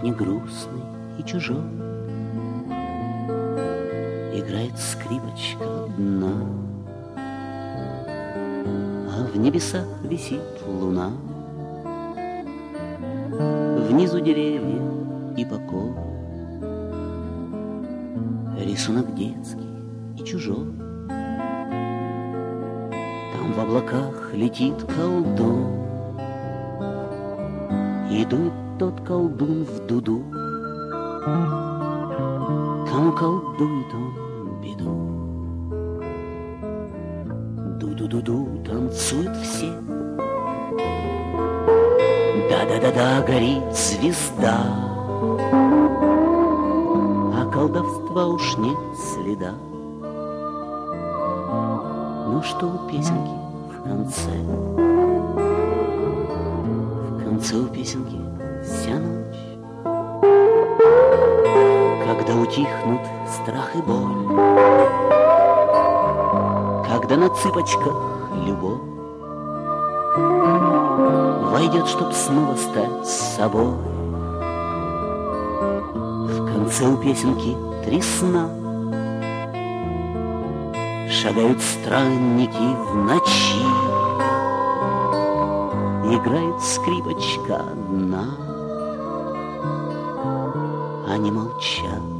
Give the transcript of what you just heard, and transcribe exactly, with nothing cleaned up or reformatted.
не грустный и чужой. Играет скрипочка одна, а в небесах висит луна. Внизу деревья и покой, рисунок детский и чужой. Там в облаках летит колдун, и дует тот колдун в дуду. Кому колдует он беду? Ду-ду-ду-ду, танцуют все. Да-да-да-да, горит звезда, а колдовства уж нет следа. Ну что у песенки в конце? В конце у песенки вся ночь. Когда утихнут страх и боль, когда на цыпочках любовь войдет, чтоб снова стать собой. В конце у песенки три сна. Шагают странники в ночи, играет скрипочка одна. Они молчат,